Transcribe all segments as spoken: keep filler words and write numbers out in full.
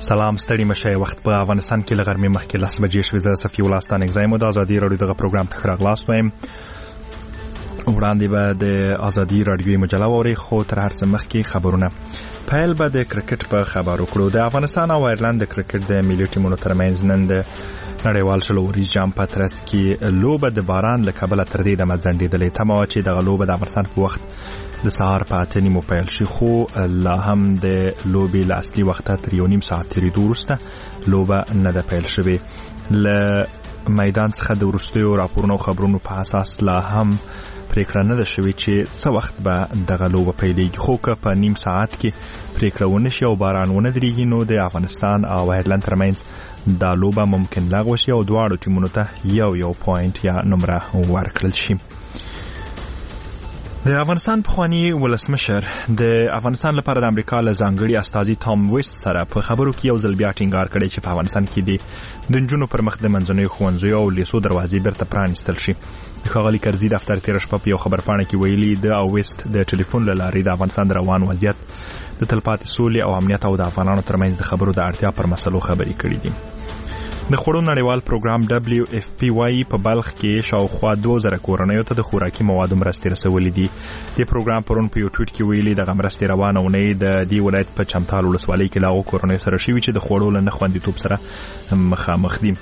سلام ستړي مشه وخت په افغانستان کې لغرمې مخکې لاس بجې شوې زه صفي ولستان اگزایم د ازادي رادیو دغه پروګرام ته خراغلاس وایم وړاندې به د ازادي رادیو مجله ووري خو تر هر څه مخکې خبرونه پیل به د کرکټ په خبرو کړو د افغانستان او ایرلند د کرکټ د ملي ټیمونو ترمنځ نن د نړیوال شلو ورځ جام پاترس کې لوبه د باران له کبله تر دې د مځنډېدلې تمه چې د لوبه د افغانستان په وخت د سهار په اته نیمو پیل شي خو لا هم د لوبې له اصلي وخته تر یو نیم ساعت تېرېدو وروسته لوبه نه ده پیل شوې له میدان څخه د وروستیو راپورونو او خبرونو په اساس لا هم پریکړه نه ده شوې چې څه وخت به دغه لوبه پیلېږي خو که په نیم ساعت کې پریکړه ونه شي او باران ونه درېږي نو د افغانستان او ایرلند ترمنځ دا لوبه ممکن لغوه شي او دواړو ټیمونو ته یو یو پوینټ یا نمره ورکړل شي د افغانستان پخوانی ولسمشر د افغانستان لپاره د امریکا له ځانګړي استازي ټام ویست سره په خبرو کې یو ځل بیا ټینګار کړی چې په افغانستان کې د نجونو پر مخ د منځنیو ښوونځیو او لیسو دروازې بیرته پرانیستل شي ښاغلي کرزي دفتر تېره شپه په یو خبرپاڼه کې ویلي د او ویست د ټلیفون له لارې د افغانستان د روان وضعیت د تلپاتې سولې او امنیت او د افغانانو ترمنځ د خبرو د اړتیا پر مسلو خبرې کړې دي د خوړو نړیوال پروګرام دبلیو اف پی وايي په بلخ کې شاوخوا دوه زره کورنیو ته د خوراکي موادو مرستې رسولې دي د پروګرام پرون په یو ټویټ کې ویلي دغه مرستې روانه اونۍ د دې ولایت په چمتال ولسوالۍ کې له هغو کورنیو سره شوي چې د خوړو له نه خوندیتوب سره مخامخ دي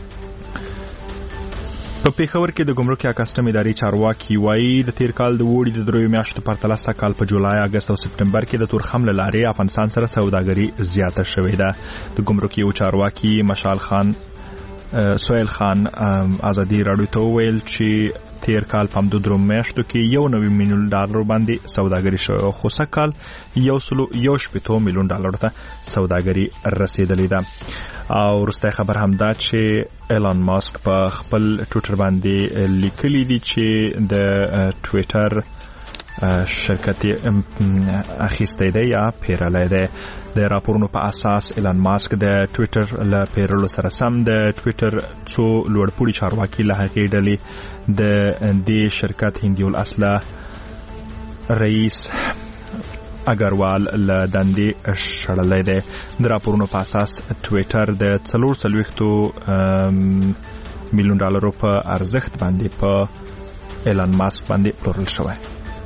په پیښور کې د ګمرک یا کسټم ادارې چارواکي وایي د تیر کال د وړي د دریو میاشتو پرتله سږ کال په جولای اگست او سپتمبر کې د تورخم له لارې افغانستان سره سوداګري زیاته شوې ده د ګمرک یو چارواکي مشال خان سویل خان ازادي رادیو ته ویل چې تیر کال په همدو درو میاشتو کې یو نوي میلیون ډالر باندې سوداګري شوې خو سږ کال یو سلو یو شپېته میلیون ډالر ته سوداګري رسیدلې ده او وروستی خبر هم دا چې ایلان ماسک په خپل ټویټر باندې لیکلي دي چې د ټویټر شرکت اخیستی دی یا پیرلی دی د راپورونو په اساس ایلان ماسک د ټویټر له پیرلو سره سم د ټویټر څو لوړپوړي چارواکي له هغې ډلې د دې شرکت هندي الاصله رئیس اگروال له دندې شړلی دی د راپورونو په اساس ټویټر د څلور څلوېښتو میلیون ډالرو په ارزښت باندې په ایلان ماسک باندې پلورل شوی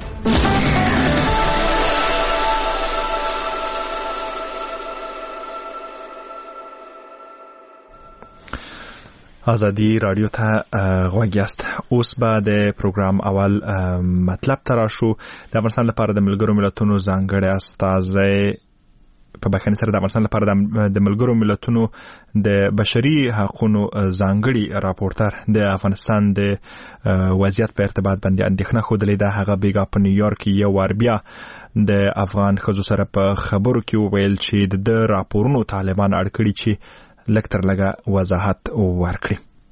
ازادي رادیو ته غوږ یاست اوس به د پروګرام اول مطلب ته راشو د افغانستان لپاره د ملګرو ملتونو ځانګړی استازی په بخښنې سره د افغانستان لپاره د ملګرو ملتونو د بشري حقوقو ځانګړي راپورټر د افغانستان د وضعیت په ارتباط باندې اندېښنه ښودلې ده هغه بیګا په نیویارک یو وار بیا د افغان ښځو سره په خبرو کې وویل چې د راپورونو طالبان اړ کړي چې لږ تر لږه وضاحت ورکړي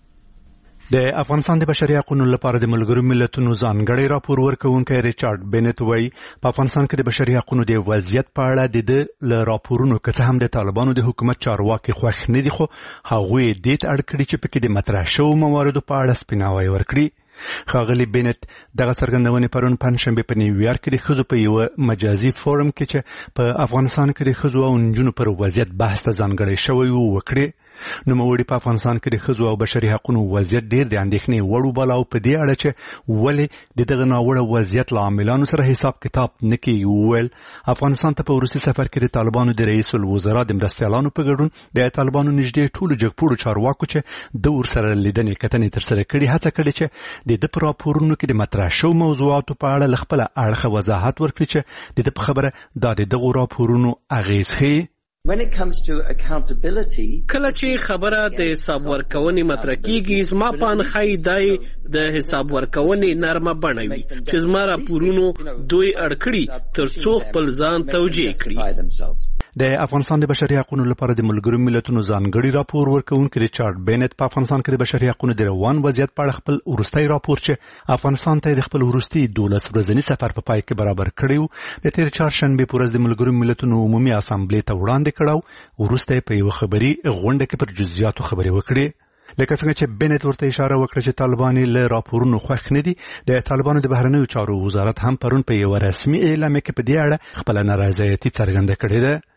د افغانستان د بشري حقوقو لپاره د ملګرو ملتونو ځانګړی راپور ورکوونکی ریچارډ بینټ وایي په افغانستان کې د بشري حقوقو د وضعیت په اړه د له راپورونو که څه هم د طالبانو د حکومت چارواکي خوښ نه دي خو هغوی دې ته اړ کړي چې پکې د مطرح شوو مواردو په اړه سپیناوی ورکړي ښاغلي بینټ دغه څرګندونې پرون پنجشنبه په نیویارک کې د ښځو په یو مجازي فورم کې چې په افغانستان کې د ښځو او نجونو پر وضعیت بحث ته ځانګړی شوی و وکړي نوموړي په افغانستان کې د ښځو او بشري حقوقو وضعیت ډېر د اندېښنې وړ وباله او په دې اړه چې ولې د دغه ناوړه وضعیت له عاملانو سره حساب کتاب نه کیږي وویل افغانستان ته په وروستي سفر کې د طالبانو د رئیس الوزرا د مرستیالانو په ګډون د طالبانو نږدې ټولو جګپوړو چارواکو چې د ورسره لیدنې کتنې ترسره کړي هڅه کړې چې د د په راپورونو کې د مطرح شوو موضوعاتو په اړه له خپله اړخه وضاحت ورکړي چې د ده په خبره دا د دغو راپورونو اغېز ښیي When it comes to accountability کله چې خبره د حساب ورکونې مطرح کیږي زما په انخای دای د حساب ورکونې نرمه بڼه وي چې زما راپورونو دوی اړکړي ترڅو خپل ځان توجیه کړي د افغانستان د بشري حقوقو لپاره د ملګرو ملتونو ځانګړي راپور ورکوونکی ریچارډ بینټ په افغانستان کې د بشري حقوقو د روان وضعیت په اړه خپل وروستی راپور چې افغانستان ته د خپل وروستي دولس ورځني سفر په پای کې برابر کړی و د تیر چهارشنبې په ورځ د ملګرو ملتونو عمومي اسامبلې ته وړاندې کړو وروسته په یو خبري غونډه کې پر جزئیاتو خبرې وکړې لکه څنګه چې بینټ ورته اشاره وکړه چې طالبان له راپورونو خوښ نه دي د طالبانو د بهرنیو چارو وزارت هم پرون په یو رسمي اعلامیه کې په دې اړه خپل نارضایتي څرګنده کړې ده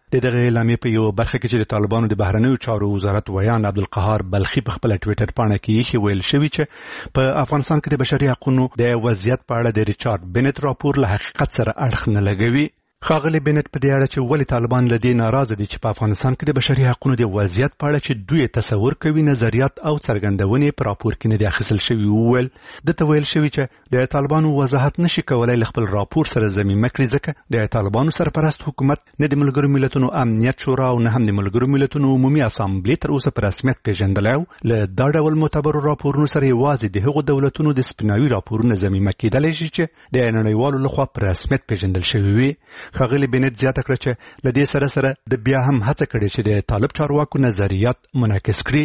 د دغه اعلامیې په یو برخه کې چې د طالبانو د بهرنیو چارو وزارت ویان عبدالقهار بلخي په خپل ټوئیټر باندې کې ویل شوی چې په افغانستان کې د بشري حقوقو د وضعیت په اړه د ریچارډ بنت راپور له حقیقت سره اړخ نه لګوي. ښاغلي بنت په دې اړه چې ولې طالبان له دې ناراضه دي چې په افغانستان کې د بشري حقوقو د وضعیت په اړه چې دوی تصور کوي نظریات او څرګندونې په راپور کې نه دي اخیستل شوي وویل د تویل شوی چې د طالبانو وضاحت نشي کولای له خپل راپور سره ضمیمه کړي ځکه د طالبانو سرپرست حکومت نه د ملګرو ملتونو امنیت شورا او نه هم د ملګرو ملتونو عمومي اسامبلې تر اوسه په رسمیت پیژندلی او له دا ډول معتبرو راپورونو سره یوازې د هغو دولتونو د سپیناوي راپورونه ضمیمه کېدلی شي چې د نړیوالو لخوا په رسمیت پیژندل شوي وي. ښاغلي بنت زیاته کړه چې له دې سره سره د بیا هم هڅه کړې چې د طالب چارواکو نظریات منعکس کړي.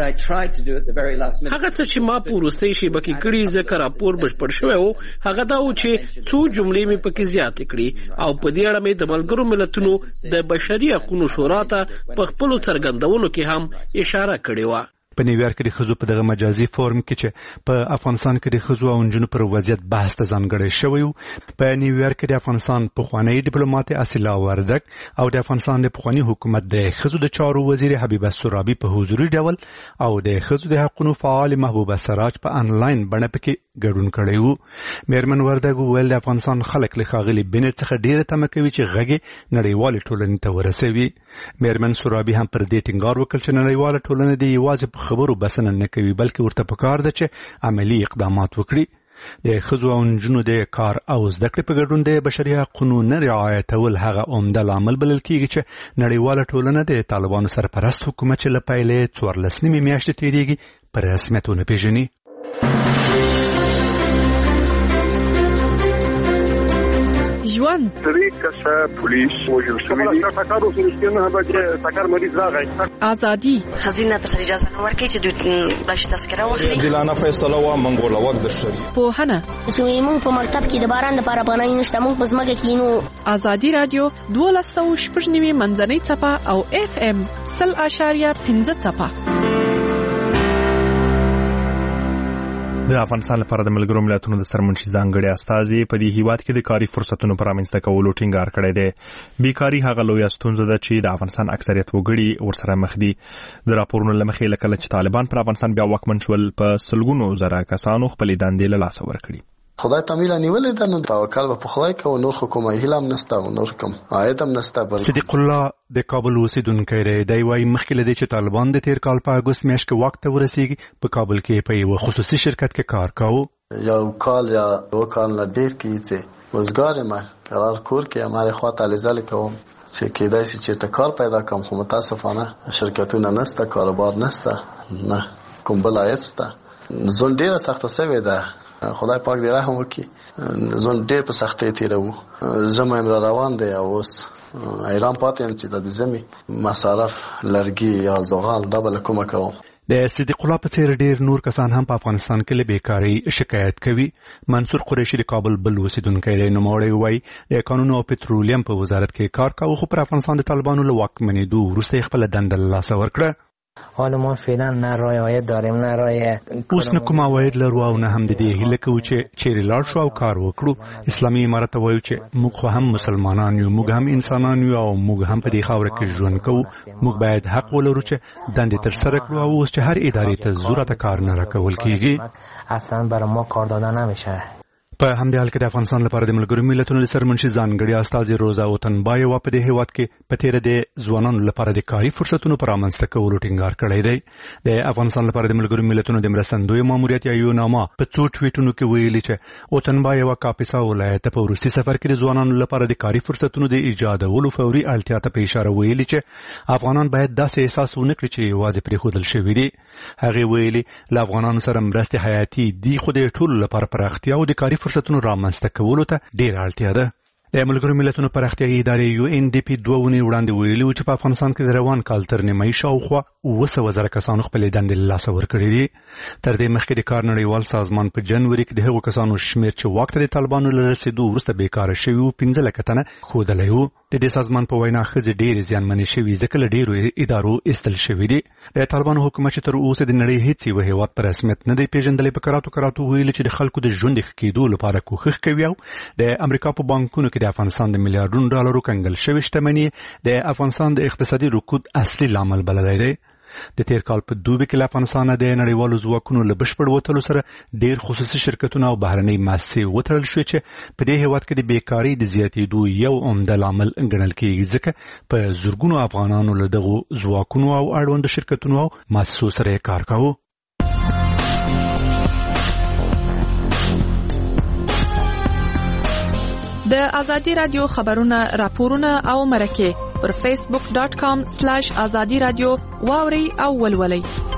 هغه څه چې ما په وروستۍ شیبه کې کړي ځکه راپور بشپړ شوی و هغه دا و چې څو جملې مې پکې زیاتې کړي او په دې اړه مې د ملګرو ملتونو د بشري حقوقو شورا ته په خپلو څرګندونو کې هم اشاره کړې وه. په نیویارک کې د ښځو په دغه مجازي فورم کې چې په افغانستان کې د ښځو او نجونو پر وضعیت بحث ته ځانګړی شوی و. په نیویارک کې د افغانستان پخوانی ډیپلوماټ اصیلا وردک او د افغانستان د پخوانی حکومت د ښځو د چارو وزیر حبیبه سرابي په حضوري ډول او د ښځو د حقوقو فعال محبوبه سراج په انلاین بڼه پکې ګډون کړی وو. میرمن وردک ویل د افغانستان خلک له ښاغلي بنت څخه ډیره تمه کوي چې غږ نړیوالې ټولنې ته ورسوي. میرمن سرابي هم پر دې ټینګار وکړ چې نړیواله ټولنه د یوازې په خبرو بسنه نه کوي بلکې ورته پکار ده چې عملی اقدامات وکړي. د ښځو او نجونو د کار او زده کړې په ګډون د بشري حقوقو نه رعایتول هغه عمده لامل بلل کېږي چې نړیواله ټولنه د طالبانو سرپرست حکومت چې له پیلې څوارلس نیمې میاشتې تېرېږي په رسمیت ونه پېژني. ژوند درې کسه پولیس وژل شوي دي. ټکر وسو نه به چې ټکر مریض راغی. ازادي خزینه ته اجازه نه ورکړي چې دوی بش تذکره واخلي. دلانه فیصله وا منګول وخت د شری. پوهنه چې موږ په مکتب کې د باران لپاره پناه نشته موږ په ځمکه کې نو. ازادي رادیو دولس سوه شپږ نوي منځنۍ څپه او اف ام سل اشاریه پنځه څپه. د افغانستان لپاره د ملګرو ملتونو د سرمنشي ځانګړي استازي په دې هیواد کې د کاري فرصتونو پر رامنځته کولو ټینګار کړی دی. بیکاري هغه لویه ستونزه ده چې د افغانستان اکثریت وګړي ورسره مخ دي. د راپورونو له مخې لکه چې طالبان پر افغانستان بیا واکمن شول په سلګونو زره کسانو خپلې دندې له لاسه ورکړي. خدای تعالی نیولې ده نو توکل په خدای کوو نور حکومت هیلم نسته او نور کوم عاید هم نسته. صدیق الله د کابل اوسیدونکی دی. دی وايي مخکې له دې چې طالبان د تیر کال په اګوست میاشت کې واک ته ورسیږي په کابل کې په یو خصوصي شرکت کې کار کاوه. یو کال یا دو کال نه ډیر کې چې وزګار ما قرار کور کې امره خوا تعالی زل کوم چې کېدای شي چې کار پیدا کوم خو متاسفانه شرکتونه نسته کاروبار نسته نه کوم بلایت سته. زون ډیره سخته سوي ده. خدای پاک دې رحم وکړي. زون ډیر په سختۍ تیرو زما امر روان دی او اوس ایران پاتې چې د زمي مصارف لرګي یا زغال دبل کومه کوم. د صدیق الله په څیر ډیر نور کسان هم په افغانستان کې له بیکاری شکایت کوي. منصور قریشي د کابل بل اوسیدونکی دی. نوموړی وایي د قانون او پټرولیم په وزارت کې کار کاوه خو پر افغانستان د طالبانو له واکمنېدو وروسته خپل دنده له لاسه ورکړه. حالا ما فعلا نه رای عاید داریم نه رای اوس نه کوم عاید لرو او نه هم د دې هیله کوو چې چیرې لاړ شو او کار وکړو. اسلامي امارت وایي چې موږ خو هم مسلمانان یو موږ هم انسانان یو او موږ هم په دې خاوره کې ژوند کوو. موږ باید حق ولرو چې دندې تر سره کړو او اوس چې هر ادارې ته ضرورت کار نه راکول کیږي اصلا برای ما کار دادن نمیشه. په همدې حال کې د افغانستان لپاره د ملګرو ملتونو د سرمنشي ځانګړي استازي روزا وطنبایوا په دې هیواد کې په تیر د ځوانانو لپاره د کاري فرصتونو پر رامنځته کولو ټینګار کړی دی. د افغانستان لپاره د ملګرو ملتونو د مرستندوی ماموریت یا یو نامه په څو ټویټونو کې ویلي چې وطنبایوا کاپیسا ولایت په وروستي سفر کې د ځوانانو لپاره د کاري فرصتونو د ایجادولو فوري اړتیا ته په اشاره ویلي چې افغانان باید داسې احساس ونه کړي چې یوازې پرېښودل شوي دي. هغه ویلي له افغانانو سره مرستې حیاتي دي خو د ټولو لپاره پراختیا او د کاري فرصتونو رامنځته کولو ته ډېر اړتیا ده. د ملګرو ملتونو پراختیایي ادارې یو ان ډي پي دوه اونۍ وړاندې ویلي و چې په افغانستان کې د روان کال تر نیمایي شاوخوا اوه سوه زره کسانو خپلې دندې له لاسه ورکړي دي. تر دې مخکې د کار نړیوال سازمان په جنوري کې د هغو کسانو شمېر چې واک ته د طالبانو له رسېدو وروسته بېکاره شوي وو پنځه لکه تنه ښودلی و. د دې سازمان په وینا ښځې ډېرې زیانمنې شوي ځکه له ډېرو ادارو ایستل شوي دي. د طالبانو حکومت چې تر اوسه د نړۍ هیڅ یو هېواد په رسمیت نه دی پیژندلی په کراتو کراتو ویلي چې د خلکو د ژوند ښه کېدو لپاره کوښښ کوي او د امریکا په بانکونو کې د افغانستان د میلیارډونو ډالرو کنګل شوې شتمني د افغانستان د اقتصادي رکود اصلي لامل بللی دی. د تیر کال په دوبي کې له افغانستانه د نړیوالو ځواکونو له بشپړ وتلو سره ډېر خصوصي شرکتونه او بهرنۍ مؤسسې وتړل شوې چې په دې هېواد کې د بیکارۍ د زیاتېدو یو عمده لامل ګڼل کېږي ځکه په زرګونو افغانانو له دغو ځواکونو او اړوندو شرکتونو او مؤسسو سره یې کار کاوه. د ازادي رادیو خبرونه راپورونه او مرکه پر فیسبوک ډاٹ کام سلیش ازادي رادیو واوري او ولولي.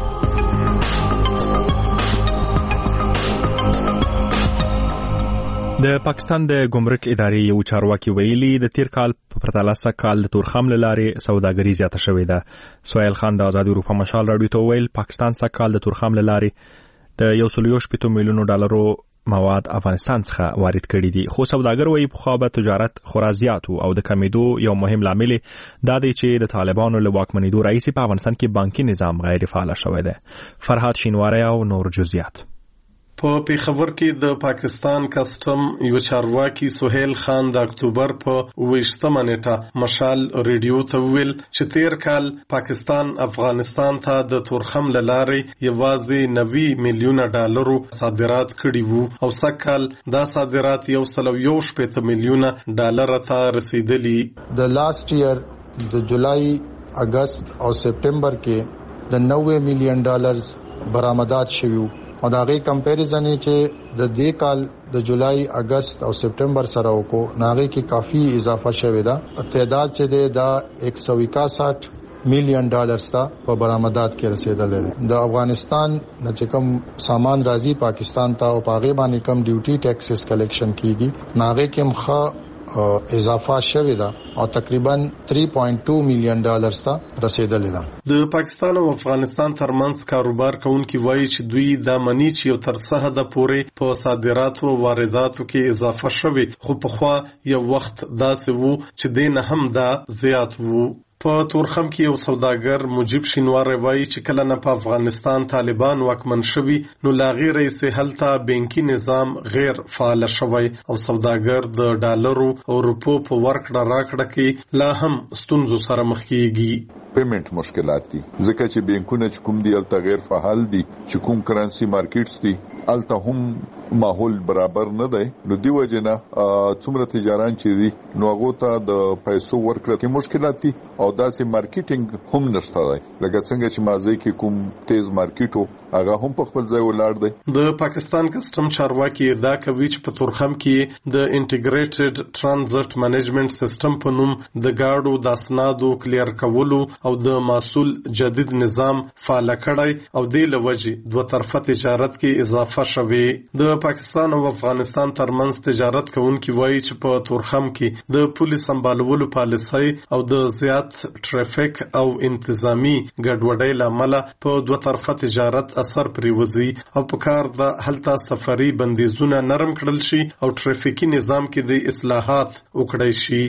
د پاکستان د ګمرک ادارې یو چارواکي ویلي د تیر کال په پرتله سږ د تورخم له لارې سوداګري زیاته شوې ده. سهیل خان د ازادي اروپا مشال راډیو ته ویل پاکستان سږ د تورخم له لارې د یو سل یو شپېته میلیونو ډالرو مواد افغانستان څخه وارد کړي دي. خو سوداګر وایي پخوا به تجارت خورا زیات او د کمیدو یو مهم لامل دا دی چې د طالبانو له واکمنېدو راهیسې په افغانستان کې بانکي نظام غیر فعال شوی دی. فرهاد شینواری او نور جزئیات. په پیښور کې د پاکستان کسټم یو چارواکي سهیل خان د اکتوبر په اوویشتمه نیټه مشال ریډیو ته ویل چې تیر کال پاکستان افغانستان ته د تورخم له لارې یوازې نوي میلیونه ډالرو صادرات کړي وو او سږ کال دا صادرات یو سل یو شپېته میلیونه ډالر ته رسیدلي. د لاست ایئر د جولای اگست او سپټمبر کې د نوي میلیون ډالرز برآمدات شوي او دا غي کمپیریزن چې د دې کال د جولای اگست او سپټمبر سره وکړو ناغي کې کافي اضافه شوې ده. تعداد چې دا ایک سو اکسٹھ میلیون ډالرز ته په برآمدات کې رسیدلی دی. د افغانستان نه چې کوم سامان راځي پاکستان ته او پاغه باندې کم ډیوټي ټیکسز کلیکشن کیږي ناغي کې مخه اضافه شوې ده او تقریبا تین پوینټ دو میلیون ډالرز ته رسیدلی ده. د پاکستان او افغانستان ترمنځ کاروبار کوونکي وایي چې دوی دا مني چې یو تر څه حده پورې په صادراتو او وارداتو کې اضافه شوي خو پخوا یو وخت داسې وو چې دې نه هم دا زیات وو. په تورخم کې یو سوداګر مجيب شینواری وایي چې کله نه په افغانستان طالبان واکمن شوي نو لا غیر یې هلته بانکي نظام غیر فعال شوی او سوداګر د ډالرو او روپو په ورکړه راکړه کې لا هم ستونزو سره مخ کیږي. پیمنٹ مشکلات دي ځکه چې بانکونه چې کوم دی الته غیر فعال دي چې کوم کرنسي مارکیټس دي الته هم ماحول برابر نه دی نو دی وجنه څومره تجاران چې دي نو هغه ته د پیسو ورکړه کې مشکلات دي او داسې مارکیټینګ هم نشته دی لکه څنګه چې مازی کې کوم تیز مارکیټو هغه هم په خپل ځای ولاړ دی. د پاکستان کسټم چارواکي دا کوي چې په تورخم کې د انټیګریټډ ترانزیت منیجمنت سیستم په نوم د گاډو د اسنادو کلیر کولو او د محصول جدید نظام فعال کړی او د لوجې دوه طرفه تجارت کې اضافه شوه. د پاکستان او افغانستان ترمنځ تجارت کوونکي وایي چې په تورخم کې د پولیس سمبالولو پالیسۍ او د زیات ټریفیک او انتظامی ګډوډۍ لامل په دوه طرفه تجارت اثر پریوزي او په کار د هلته سفري بندیزونه نرم کړل شي او ټریفیکي نظام کې د اصلاحات وکړای شي.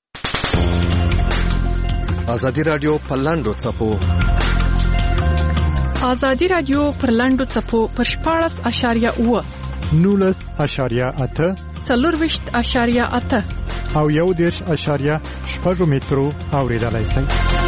ازادي رادیو پلاندو چپو ازادي رادیو پرلاندو چپو پر شپاړس اشاریه اوه نولس اشاریه اته څلورویشت اشاریه اته او یو دېرش اشاریه شپږ مترو اوریدلای شئ.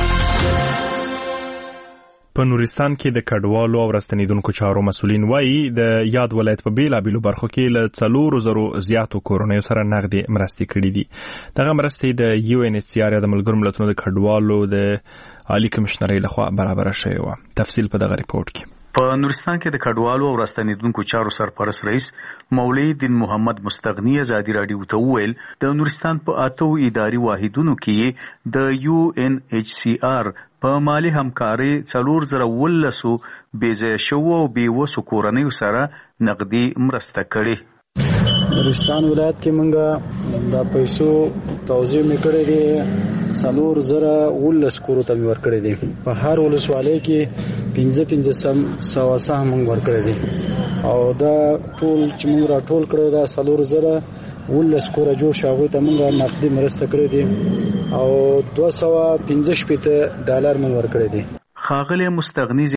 په نورستان کې د کډوالو او راستنیدونکو چارو مسولین وایي د یاد ولایت په بیلابیلو برخو کې له څلورو زرو زیاتو کورنیو سره نغدي مرستې کړي دي. دغه مرستې د یو ان ایچ سی آر د ملګرو ملتونو د کډوالو د عالی کمشنرۍ لخوا برابر شوی و. تفصیل په دغه ریپورت کې. په نورستان کې د کډوالو او راستنیدونکو چارو سرپرست رئیس مولوی دین محمد مستغنی ازادي رادیو ته ویل د نورستان په اتو اداري واحدونو کې د یو ان ایچ سی آر په مالی همکاري څلور زره ولسو بېځایه شوو او بېوسو کورنیو سره نقدي مرسته کړې. نورستان ولایت کې موږ د پیسو توزیع میکړې دي څلور زره ولس کورو ته ورکړې دي. په هر ولسوالۍ کې پنځه پنځه سم سوا سهم موږ ورکړې دي او دا ټول چې موږ راټول کړو دا څلور زره ولس کور جوړ شاغو ته موږ نقدي مرسته کړې دي او دوه سوه پنځه شپږ ډالر موږ ورکړې دي. خاغلی مستغنی